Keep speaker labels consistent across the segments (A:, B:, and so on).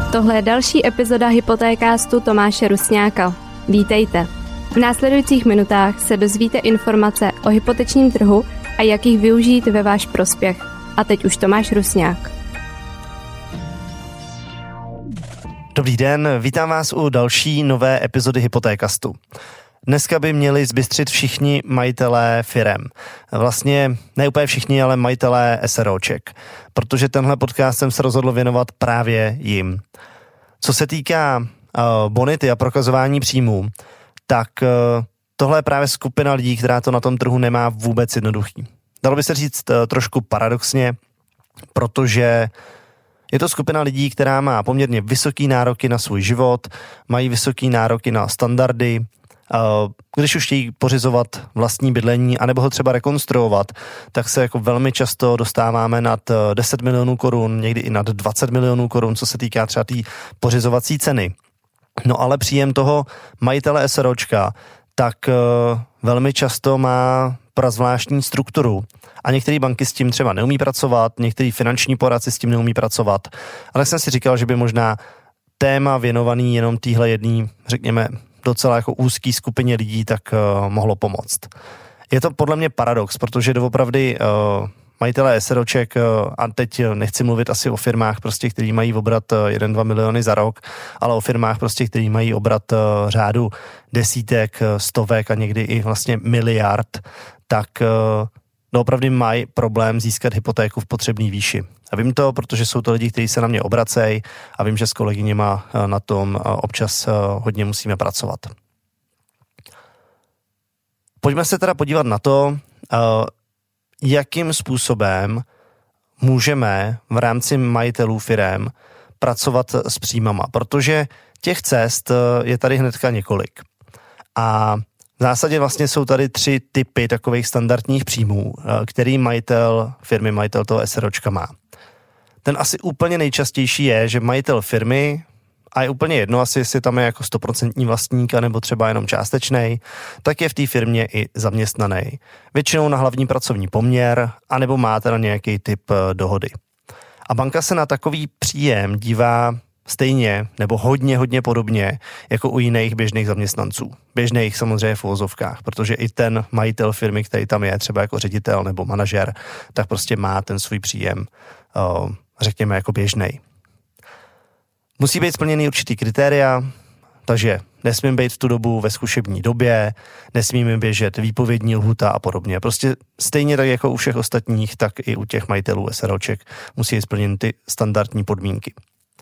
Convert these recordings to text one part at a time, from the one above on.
A: Tohle je další epizoda Hypotékástu Tomáše Rusňáka. Vítejte. V následujících minutách se dozvíte informace o hypotečním trhu a jak jich využít ve váš prospěch. A teď už Tomáš Rusňák.
B: Dobrý den, vítám vás u další nové epizody Hypotékastu. Dneska by měli zbystřit všichni majitelé firem. Vlastně ne úplně všichni, ale majitelé SROček, protože tenhle podcast jsem se rozhodl věnovat právě jim. Co se týká bonity a prokazování příjmů, tak tohle je právě skupina lidí, která to na tom trhu nemá vůbec jednoduchý. Dalo by se říct trošku paradoxně, protože je to skupina lidí, která má poměrně vysoký nároky na svůj život, mají vysoký nároky na standardy. Když už chtějí pořizovat vlastní bydlení anebo ho třeba rekonstruovat, tak se jako velmi často dostáváme nad 10 milionů korun, někdy i nad 20 milionů korun, co se týká třeba té pořizovací ceny. No ale příjem toho majitele SROčka tak velmi často má prazvláštní strukturu. A některé banky s tím třeba neumí pracovat, některý finanční poradci s tím neumí pracovat. Ale jsem si říkal, že by možná téma věnovaný jenom téhle jedný, řekněme, docela jako úzký skupině lidí, tak mohlo pomoct. Je to podle mě paradox, protože doopravdy majitelé SROček, a teď nechci mluvit asi o firmách, prostě, který mají obrat 1-2 miliony za rok, ale o firmách, prostě, který mají obrat řádu desítek, stovek a někdy i vlastně miliard, tak doopravdy mají problém získat hypotéku v potřebné výši. A vím to, protože jsou to lidi, kteří se na mě obracejí a vím, že s kolegyněma na tom občas hodně musíme pracovat. Pojďme se teda podívat na to, jakým způsobem můžeme v rámci majitelů firem pracovat s příjmama, protože těch cest je tady hnedka několik. A v zásadě vlastně jsou tady 3 typy takových standardních příjmů, který majitel firmy, majitel toho SROčka má. Ten asi úplně nejčastější je, že majitel firmy, a je úplně jedno asi, jestli tam je jako 100% vlastník, nebo třeba jenom částečnej, tak je v té firmě i zaměstnaný. Většinou na hlavní pracovní poměr, anebo má teda nějaký typ dohody. A banka se na takový příjem dívá stejně nebo hodně podobně jako u jiných běžných zaměstnanců. Běžných samozřejmě v uvozovkách, protože i ten majitel firmy, který tam je třeba jako ředitel nebo manažer, tak prostě má ten svůj příjem, řekněme, jako běžnej. Musí být splněný určitý kritéria, takže nesmím být v tu dobu ve zkušební době, nesmíme běžet výpovědní lhuta a podobně. Prostě stejně tak jako u všech ostatních, tak i u těch majitelů SROček musí být splněny ty standardní podmínky.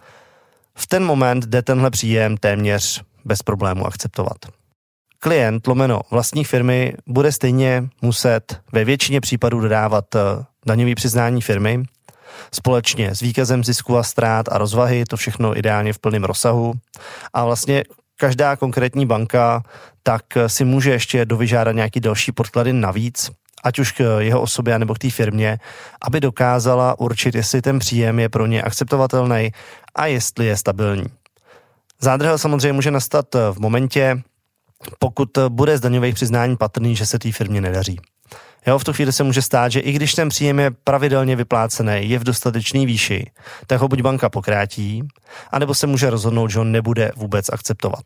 B: V ten moment jde tenhle příjem téměř bez problému akceptovat. Klient lomeno vlastní firmy bude stejně muset ve většině případů dodávat daňové přiznání firmy společně s výkazem zisku a ztrát a rozvahy, to všechno ideálně v plném rozsahu. A vlastně každá konkrétní banka tak si může ještě dovyžádat nějaký další podklady navíc, ať už k jeho osobě nebo k té firmě, aby dokázala určit, jestli ten příjem je pro ně akceptovatelný a jestli je stabilní. Zádrhel samozřejmě může nastat v momentě, pokud bude z daňových přiznání patrný, že se té firmě nedaří. V tu chvíli se může stát, že i když ten příjem je pravidelně vyplácený, je v dostatečné výši, tak ho buď banka pokrátí, anebo se může rozhodnout, že ho nebude vůbec akceptovat.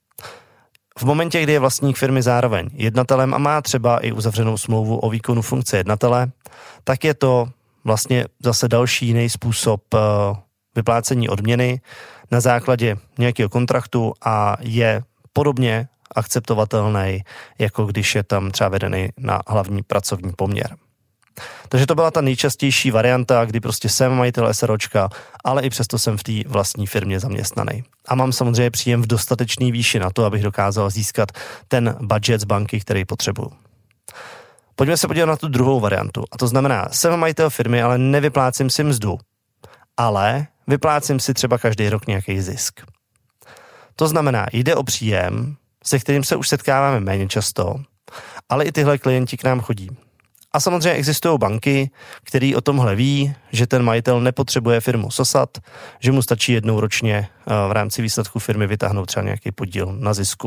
B: V momentě, kdy je vlastník firmy zároveň jednatelem a má třeba i uzavřenou smlouvu o výkonu funkce jednatele, tak je to vlastně zase další jiný způsob vyplácení odměny na základě nějakého kontraktu a je podobně akceptovatelný, jako když je tam třeba vedený na hlavní pracovní poměr. Takže to byla ta nejčastější varianta, kdy prostě jsem majitel SROčka, ale i přesto jsem v té vlastní firmě zaměstnaný. A mám samozřejmě příjem v dostatečný výši na to, abych dokázal získat ten budget z banky, který potřebuju. Pojďme se podívat na tu druhou variantu. A to znamená, jsem majitel firmy, ale nevyplácím si mzdu, ale vyplácím si třeba každý rok nějaký zisk. To znamená, jde o příjem, se kterým se už setkáváme méně často, ale i tyhle klienti k nám chodí. A samozřejmě existují banky, který o tomhle ví, že ten majitel nepotřebuje firmu sosat, že mu stačí jednou ročně v rámci výsledku firmy vytáhnout třeba nějaký podíl na zisku.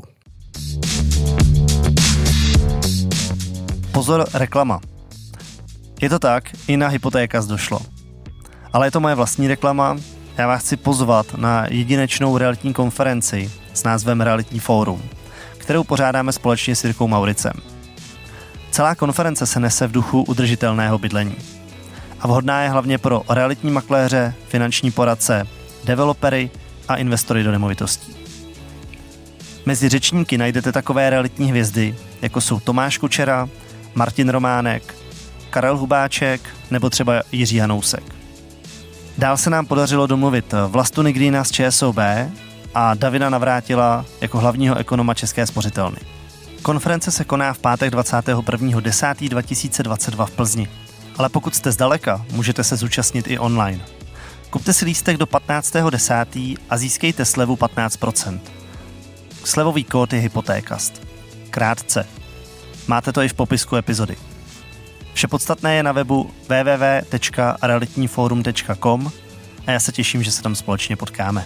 B: Pozor, reklama. Je to tak, i na Hypotékast došlo. Ale je to moje vlastní reklama, já vás chci pozvat na jedinečnou realitní konferenci s názvem Realitní fórum, kterou pořádáme společně s Jirkou Mauricem. Celá konference se nese v duchu udržitelného bydlení a vhodná je hlavně pro realitní makléře, finanční poradce, developery a investory do nemovitostí. Mezi řečníky najdete takové realitní hvězdy, jako jsou Tomáš Kučera, Martin Románek, Karel Hubáček nebo třeba Jiří Hanousek. Dál se nám podařilo domluvit Vlastu Nigrina z ČSOB a Davida Navrátila jako hlavního ekonoma České spořitelny. Konference se koná v pátek 21.10.2022 v Plzni. Ale pokud jste zdaleka, můžete se zúčastnit i online. Kupte si lístek do 15.10. a získejte slevu 15%. Slevový kód je Hypotékast. Krátce. Máte to i v popisku epizody. Vše podstatné je na webu www.realitniforum.com a já se těším, že se tam společně potkáme.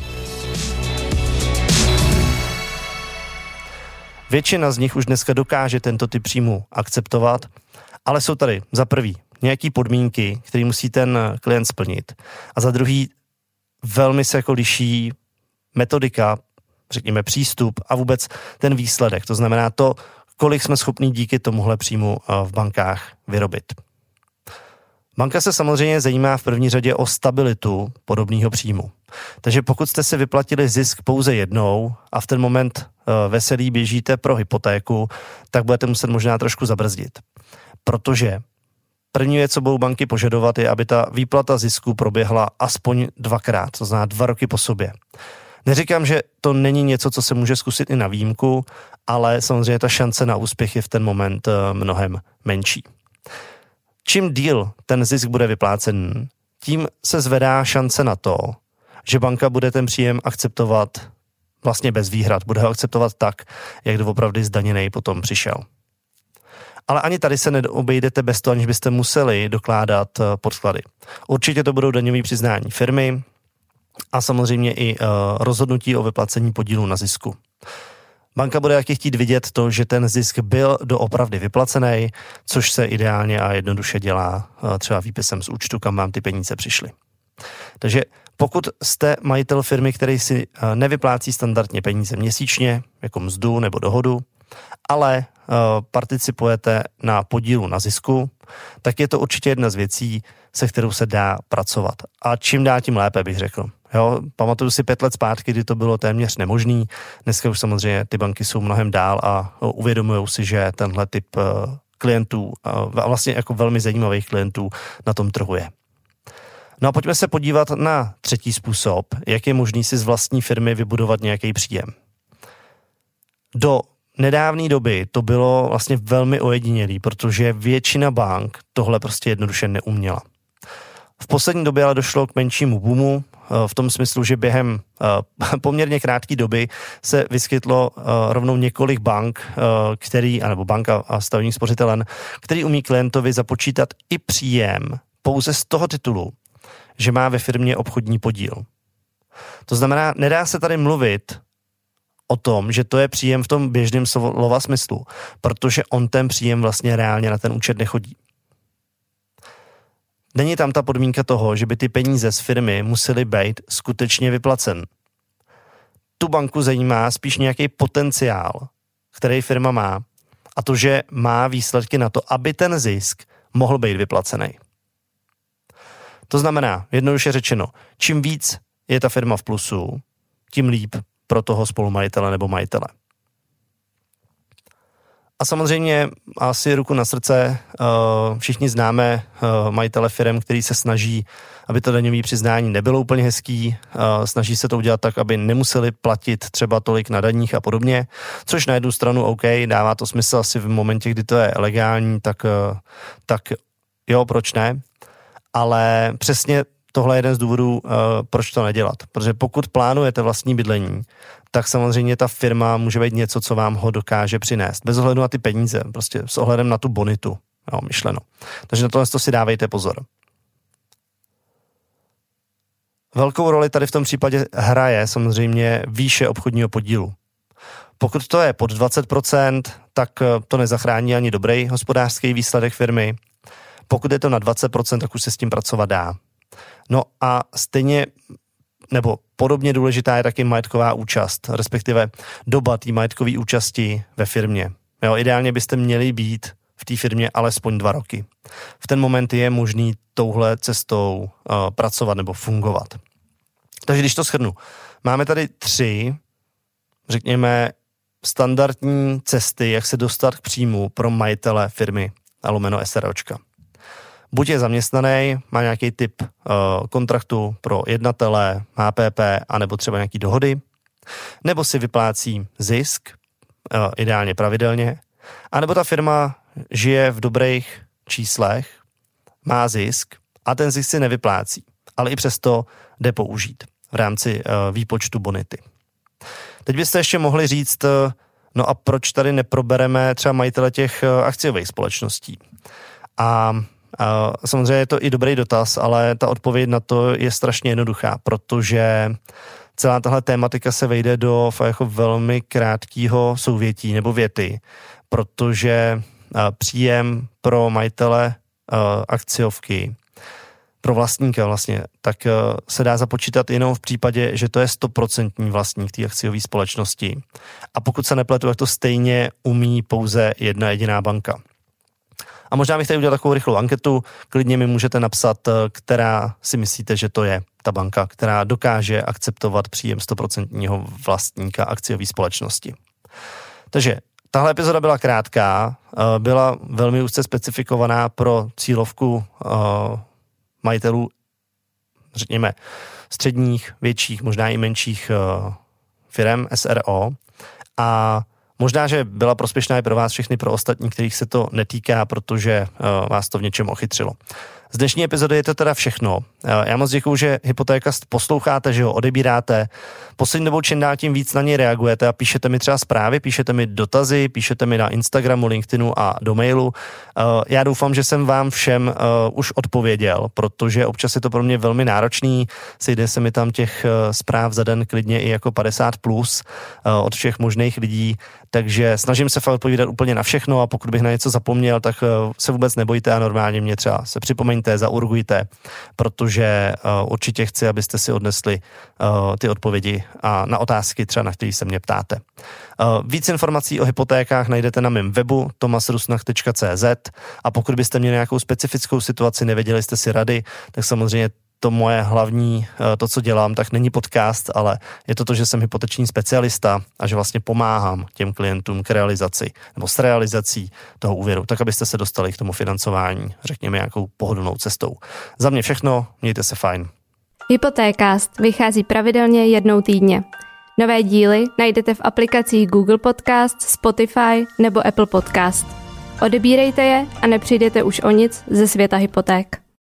B: Většina z nich už dneska dokáže tento typ příjmu akceptovat, ale jsou tady za prvý nějaký podmínky, které musí ten klient splnit, a za druhý velmi se jako liší metodika, řekněme přístup a vůbec ten výsledek. To znamená to, kolik jsme schopni díky tomuhle příjmu v bankách vyrobit. Banka se samozřejmě zajímá v první řadě o stabilitu podobného příjmu. Takže pokud jste si vyplatili zisk pouze jednou a v ten moment veselí běžíte pro hypotéku, tak budete muset možná trošku zabrzdit. Protože první věc, co budou banky požadovat, je, aby ta výplata zisku proběhla aspoň 2krát, to znamená 2 roky po sobě. Neříkám, že to není něco, co se může zkusit i na výjimku, ale samozřejmě ta šance na úspěch je v ten moment mnohem menší. Čím díl ten zisk bude vyplácen, tím se zvedá šance na to, že banka bude ten příjem akceptovat vlastně bez výhrad. Bude ho akceptovat tak, jak doopravdy zdaněnej potom přišel. Ale ani tady se neobejdete bez toho, aniž byste museli dokládat podklady. Určitě to budou daňové přiznání firmy a samozřejmě i rozhodnutí o vyplacení podílu na zisku. Banka bude taky chtít vidět to, že ten zisk byl doopravdy vyplacený, což se ideálně a jednoduše dělá třeba výpisem z účtu, kam vám ty peníze přišly. Takže pokud jste majitel firmy, který si nevyplácí standardně peníze měsíčně, jako mzdu nebo dohodu, ale participujete na podílu na zisku, tak je to určitě jedna z věcí, se kterou se dá pracovat. A čím dál tím lépe, bych řekl. Jo, pamatuju si 5 let zpátky, kdy to bylo téměř nemožný. Dneska už samozřejmě ty banky jsou mnohem dál a uvědomují si, že tenhle typ klientů, a vlastně jako velmi zajímavých klientů na tom trhu je. No a pojďme se podívat na třetí způsob, jak je možný si z vlastní firmy vybudovat nějaký příjem. Do nedávné doby to bylo vlastně velmi ojedinělý, protože většina bank tohle prostě jednoduše neuměla. V poslední době ale došlo k menšímu boomu, v tom smyslu, že během poměrně krátké doby se vyskytlo rovnou několik bank, anebo banka a stavebních spořitelen, který umí klientovi započítat i příjem pouze z toho titulu, že má ve firmě obchodní podíl. To znamená, nedá se tady mluvit o tom, že to je příjem v tom běžném slova smyslu, protože on ten příjem vlastně reálně na ten účet nechodí. Není tam ta podmínka toho, že by ty peníze z firmy musely být skutečně vyplacen. Tu banku zajímá spíš nějaký potenciál, který firma má, a to, že má výsledky na to, aby ten zisk mohl být vyplacený. To znamená, jednoduše řečeno, čím víc je ta firma v plusu, tím líp pro toho spolumajitele nebo majitele. A samozřejmě asi ruku na srdce, všichni známe majitele firem, který se snaží, aby to daňové přiznání nebylo úplně hezký, snaží se to udělat tak, aby nemuseli platit třeba tolik na daních a podobně, což na jednu stranu OK, dává to smysl asi v momentě, kdy to je legální, tak jo, proč ne, ale přesně tohle je jeden z důvodů, proč to nedělat. Protože pokud plánujete vlastní bydlení, tak samozřejmě ta firma může být něco, co vám ho dokáže přinést. Bez ohledu na ty peníze, prostě s ohledem na tu bonitu, jo, myšleno. Takže na tohle si dávejte pozor. Velkou roli tady v tom případě hraje samozřejmě výše obchodního podílu. Pokud to je pod 20%, tak to nezachrání ani dobrý hospodářský výsledek firmy. Pokud je to na 20%, tak už se s tím pracovat dá. No a stejně nebo podobně důležitá je taky majetková účast, respektive doba té majetkové účasti ve firmě. Jo, ideálně byste měli být v té firmě alespoň 2 roky. V ten moment je možný touhle cestou pracovat nebo fungovat. Takže když to shrnu, máme tady 3, řekněme, standardní cesty, jak se dostat k příjmu pro majitele firmy a lomeno SROčka. Buď je zaměstnaný, má nějaký typ kontraktu pro jednatele, HPP, anebo třeba nějaký dohody, nebo si vyplácí zisk, ideálně pravidelně, anebo ta firma žije v dobrých číslech, má zisk a ten zisk si nevyplácí, ale i přesto jde použít v rámci výpočtu bonity. Teď byste ještě mohli říct, no a proč tady neprobereme třeba majitele těch akciových společností? A samozřejmě je to i dobrý dotaz, ale ta odpověď na to je strašně jednoduchá, protože celá tahle tématika se vejde do jako velmi krátkého souvětí nebo věty, protože příjem pro majitele akciovky, pro vlastníka vlastně, tak se dá započítat jenom v případě, že to je 100% vlastník té akciové společnosti. A pokud se nepletu, tak to stejně umí pouze jedna jediná banka. A možná bych tady udělal takovou rychlou anketu, klidně mi můžete napsat, která si myslíte, že to je ta banka, která dokáže akceptovat příjem 100% vlastníka akciové společnosti. Takže tahle epizoda byla krátká, byla velmi úzce specifikovaná pro cílovku majitelů, řekněme, středních, větších, možná i menších firem SRO a možná, že byla prospěšná i pro vás všechny, pro ostatní, kterých se to netýká, protože vás to v něčem ochytřilo. Z dnešní epizody je to teda všechno. Já moc děkuju, že Hypotékast posloucháte, že ho odebíráte. Poslední dobou čím dál tím víc na něj reagujete a píšete mi třeba zprávy, píšete mi dotazy, píšete mi na Instagramu, LinkedInu a do mailu. Já doufám, že jsem vám všem už odpověděl, protože občas je to pro mě velmi náročný. Sejde se mi tam těch zpráv za den klidně i jako 50+ od všech možných lidí, takže snažím se fakt odpovídat úplně na všechno a pokud bych na něco zapomněl, tak se vůbec nebojte a normálně mě třeba se připomeňte, zaurgujte, protože určitě chci, abyste si odnesli ty odpovědi a na otázky třeba, na které se mě ptáte. Víc informací o hypotékách najdete na mém webu tomasrusnach.cz a pokud byste měli nějakou specifickou situaci, nevěděli jste si rady, tak samozřejmě to moje hlavní, to, co dělám, tak není podcast, ale je to, že jsem hypoteční specialista a že vlastně pomáhám těm klientům k realizaci nebo s realizací toho úvěru, tak abyste se dostali k tomu financování, řekněme, nějakou pohodlnou cestou. Za mě všechno, mějte se fajn.
A: Hypotékast vychází pravidelně jednou týdně. Nové díly najdete v aplikacích Google Podcast, Spotify nebo Apple Podcast. Odebírejte je a nepřijdete už o nic ze světa hypoték.